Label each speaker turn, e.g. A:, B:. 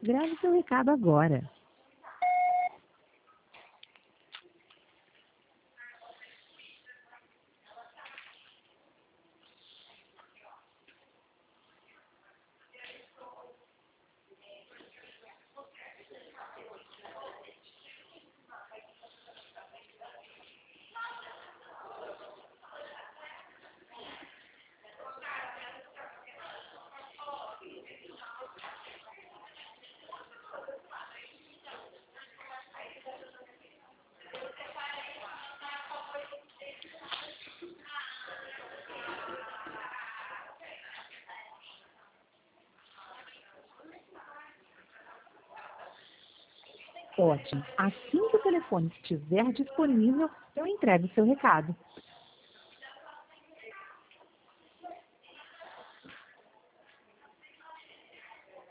A: Grave seu recado agora. Ótimo. Assim que o telefone estiver disponível, eu entrego o seu recado.